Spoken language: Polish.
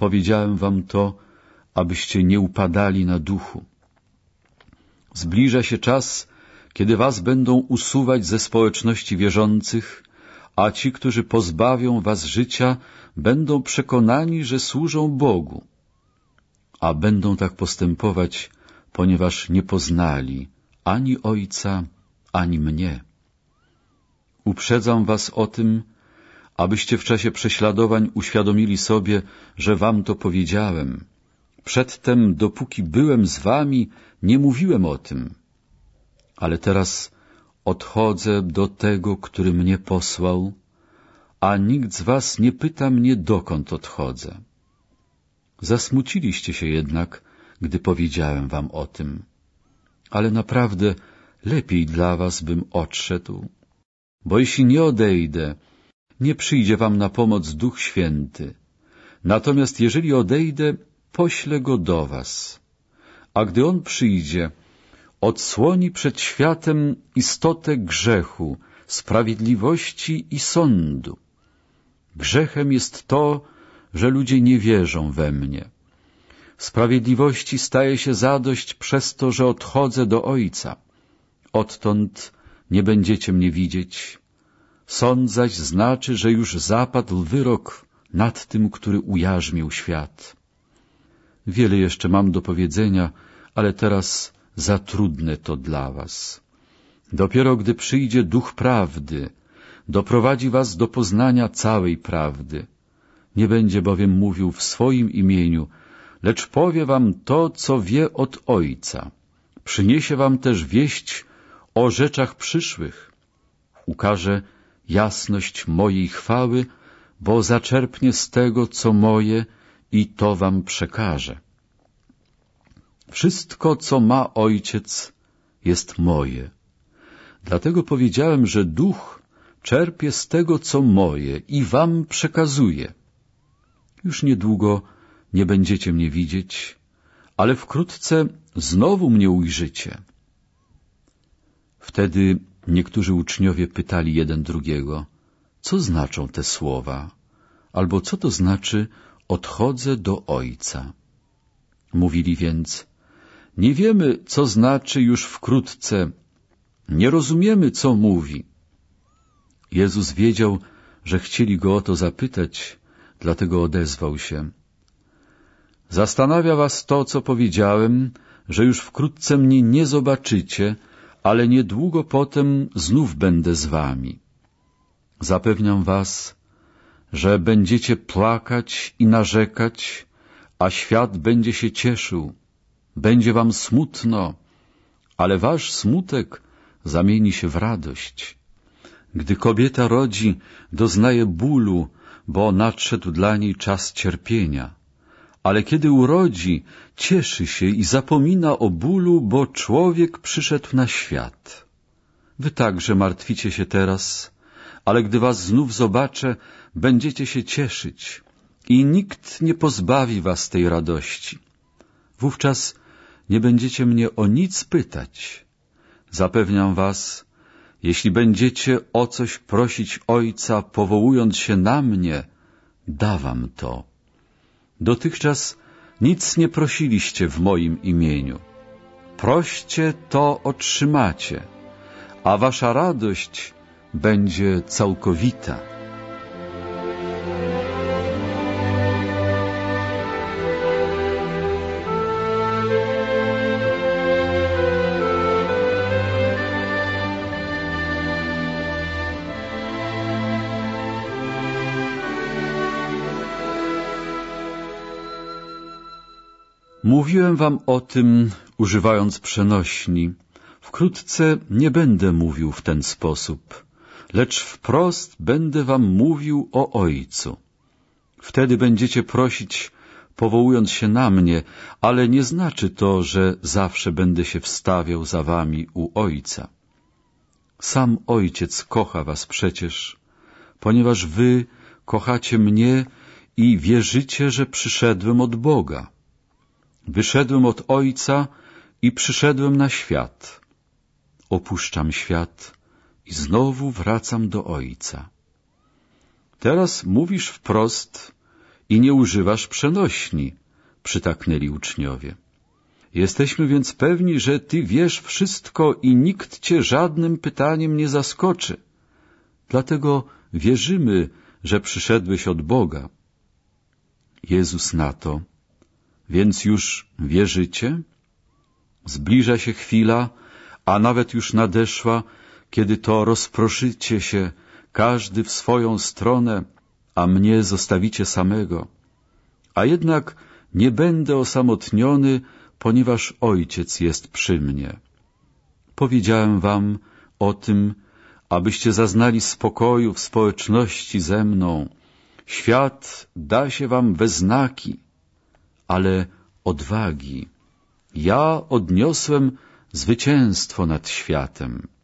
powiedziałem wam to, abyście nie upadali na duchu. Zbliża się czas, kiedy was będą usuwać ze społeczności wierzących, a ci, którzy pozbawią was życia, będą przekonani, że służą Bogu. A będą tak postępować, ponieważ nie poznali ani Ojca, ani mnie. Uprzedzam was o tym, abyście w czasie prześladowań uświadomili sobie, że wam to powiedziałem. Przedtem, dopóki byłem z wami, nie mówiłem o tym. Ale teraz odchodzę do tego, który mnie posłał, a nikt z was nie pyta mnie, dokąd odchodzę. Zasmuciliście się jednak, gdy powiedziałem wam o tym. Ale naprawdę lepiej dla was bym odszedł, bo jeśli nie odejdę, nie przyjdzie wam na pomoc Duch Święty. Natomiast jeżeli odejdę, poślę go do was. A gdy on przyjdzie, odsłoni przed światem istotę grzechu, sprawiedliwości i sądu. Grzechem jest to, że ludzie nie wierzą we mnie. Sprawiedliwości staje się zadość przez to, że odchodzę do Ojca. Odtąd nie będziecie mnie widzieć. Sąd zaś znaczy, że już zapadł wyrok nad tym, który ujarzmił świat. Wiele jeszcze mam do powiedzenia, ale teraz za trudne to dla was. Dopiero gdy przyjdzie Duch Prawdy, doprowadzi was do poznania całej prawdy. Nie będzie bowiem mówił w swoim imieniu, lecz powie wam to, co wie od Ojca. Przyniesie wam też wieść o rzeczach przyszłych. Ukaże jasność mojej chwały, bo zaczerpnie z tego, co moje, i to wam przekaże. Wszystko, co ma Ojciec, jest moje. Dlatego powiedziałem, że Duch czerpie z tego, co moje, i wam przekazuje. Już niedługo nie będziecie mnie widzieć, ale wkrótce znowu mnie ujrzycie. Wtedy niektórzy uczniowie pytali jeden drugiego, co znaczą te słowa, albo co to znaczy odchodzę do Ojca. Mówili więc, nie wiemy, co znaczy już wkrótce, nie rozumiemy, co mówi. Jezus wiedział, że chcieli go o to zapytać, dlatego odezwał się. Zastanawia was to, co powiedziałem, że już wkrótce mnie nie zobaczycie, ale niedługo potem znów będę z wami. Zapewniam was, że będziecie płakać i narzekać, a świat będzie się cieszył. Będzie wam smutno, ale wasz smutek zamieni się w radość. Gdy kobieta rodzi, doznaje bólu, bo nadszedł dla niej czas cierpienia. Ale kiedy urodzi, cieszy się i zapomina o bólu, bo człowiek przyszedł na świat. Wy także martwicie się teraz, ale gdy was znów zobaczę, będziecie się cieszyć i nikt nie pozbawi was tej radości. Wówczas nie będziecie mnie o nic pytać. Zapewniam was, jeśli będziecie o coś prosić Ojca, powołując się na mnie, da wam to. Dotychczas nic nie prosiliście w moim imieniu. Proście, to otrzymacie, a wasza radość będzie całkowita. Mówiłem wam o tym, używając przenośni. Wkrótce nie będę mówił w ten sposób, lecz wprost będę wam mówił o Ojcu. Wtedy będziecie prosić, powołując się na mnie, ale nie znaczy to, że zawsze będę się wstawiał za wami u Ojca. Sam Ojciec kocha was przecież, ponieważ wy kochacie mnie i wierzycie, że przyszedłem od Boga. Wyszedłem od Ojca i przyszedłem na świat. Opuszczam świat i znowu wracam do Ojca. Teraz mówisz wprost i nie używasz przenośni, przytaknęli uczniowie. Jesteśmy więc pewni, że Ty wiesz wszystko i nikt Cię żadnym pytaniem nie zaskoczy. Dlatego wierzymy, że przyszedłeś od Boga. Jezus na to: więc już wierzycie? Zbliża się chwila, a nawet już nadeszła, kiedy to rozproszycie się, każdy w swoją stronę, a mnie zostawicie samego. A jednak nie będę osamotniony, ponieważ Ojciec jest przy mnie. Powiedziałem wam o tym, abyście zaznali spokoju w społeczności ze mną. Świat da się wam we znaki, ale odwagi. Ja odniosłem zwycięstwo nad światem.